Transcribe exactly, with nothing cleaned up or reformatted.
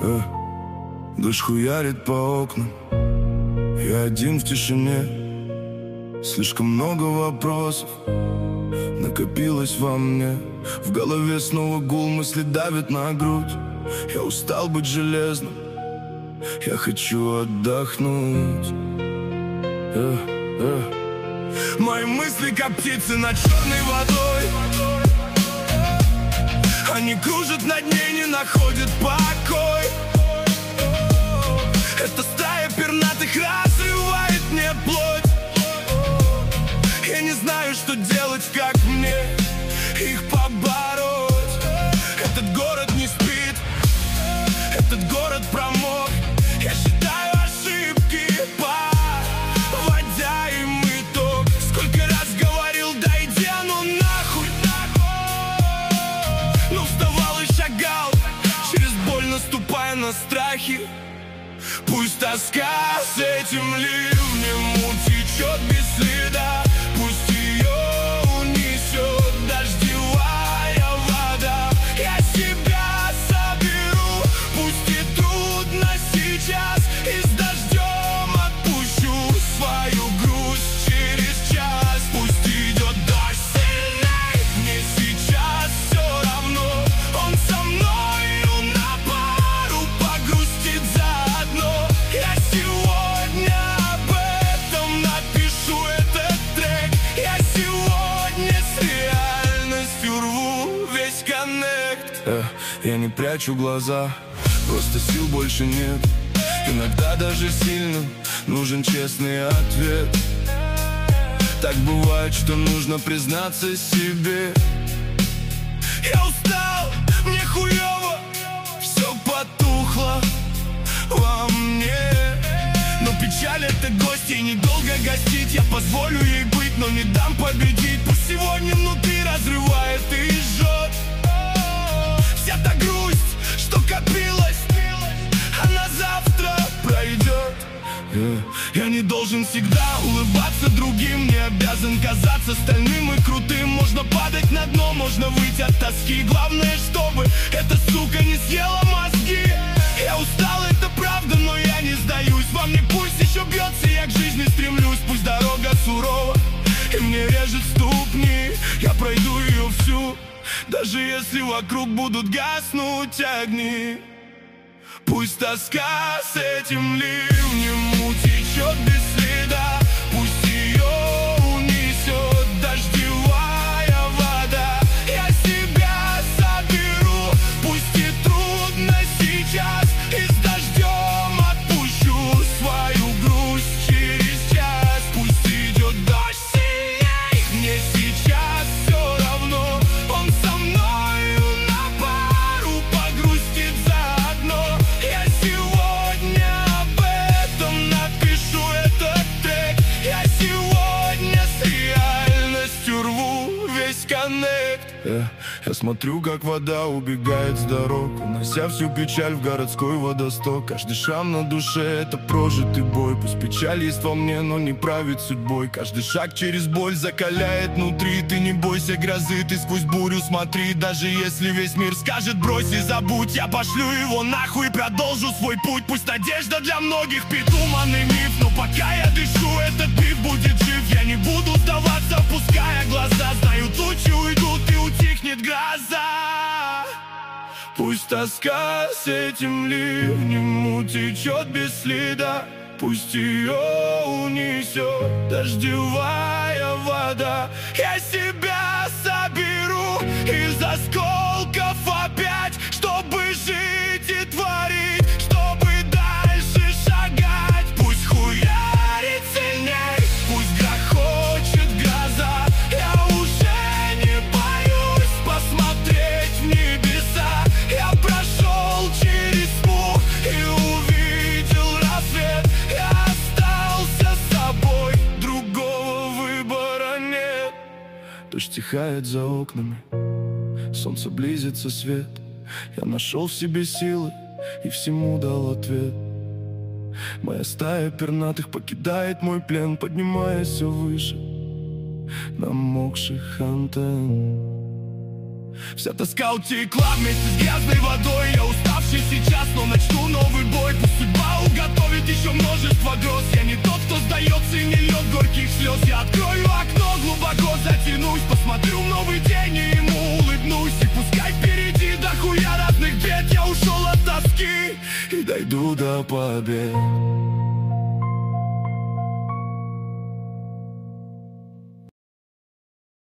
э, Дождь хуярит по окнам, я один в тишине. Слишком много вопросов накопилось во мне. В голове снова гул, мысли давят на грудь. Я устал быть железным, я хочу отдохнуть. э, э. Мои мысли как птицы над черной водой. Они кружат над ней, не находят покой. Эта стая пернатых разрывает мне плоть. Я не знаю, что делать, как мне их побороть. Этот город не спит, этот город промок. Я считаю ошибки, подводя им итог. Сколько раз говорил, да иди оно нахуй. Но вставал и шагал, через боль наступая на страхи. Пусть тоска с этим ливнем утечет без следа. Пусть ее унесет дождевая вода. Я себя соберу, пусть и трудно сейчас. И с дождем отпущу свою грусть через час. Пусть идет дождь сильней, мне сейчас все равно. Он со мною на пару погрустит заодно. Я сегодня об этом напишу этот трек. Я сегодня с реальностью рву весь коннект. э, Я не прячу глаза, просто сил больше нет. Иногда даже сильным нужен честный ответ. Так бывает, что нужно признаться себе. Я устал, мне хуёво, все потухло во мне. Но печаль — это гость, ей недолго гостить. Я позволю ей быть, но не дам победить. Пусть сегодня внутри разрывает и жжет. Вся та грусть, что копилась, она завтра пройдет. Я не должен всегда улыбаться другим, не обязан казаться стальным и крутым. Можно падать на дно, можно выйти от тоски. Главное, чтобы эта сука не съела мозги. Я устал, это правда, но я не сдаюсь. Во мне пульс еще бьется, я к жизни стремлюсь. Пусть дорога сурова и мне режет ступни, я пройду ее всю, даже если вокруг будут гаснуть огни. Пусть тоска с этим ливнем утечет без следа. Пусть ее унесет дождевая вода. Я себя соберу, пусть и трудно сейчас. И с дождем отпущу свою грусть через час. Пусть идет дождь сильней, мне сейчас все равно. Он со мною на пару погрустит заодно. Я сегодня об этом напишу этот трек. Я сегодня с реальностью рву весь коннект. Я, я смотрю, как вода убегает с дорог, унося всю печаль в городской водосток. Каждый шрам на душе — это прожитый бой. Пусть печаль есть во мне, но не правит судьбой. Каждый шаг через боль закаляет внутри. Ты не бойся грозы, ты сквозь бурю смотри. Даже если весь мир скажет брось и забудь, я пошлю его нахуй и продолжу свой путь. Пусть надежда для многих придуманный миф, но пока я дышу, этот миф будет жив. Я не буду сдаваться, опуская глаза. Знаю, тучи уйдут и утихнет гроза. Пусть тоска с этим ливнем утечет без следа. Пусть ее унесет дождевая вода. Я себя соберу из осколков опять, чтобы жить и творить, чтобы дальше шагать. Пусть хуярит сильней, пусть грохочет гроза. Я уже не боюсь посмотреть в небеса. Я прошел через тьму и увидел рассвет. Я остался собой, другого выбора нет. Дождь стихает за окнами, солнце близится, свет. Я нашел в себе силы и всему дал ответ. Моя стая пернатых покидает мой плен, поднимаясь все выше намокших антенн. Вся тоска утекла вместе с грязной водой. Я уставший сейчас, но начну новый бой. Пусть судьба уготовит еще множество гроз. Я не тот, кто сдается и не льет горьких слез. Я открою окно, глубоко затянусь, посмотрю в новый день и ему улыбнусь. И пускай впереди дохуя разных бед, я ушел от тоски и дойду до побед.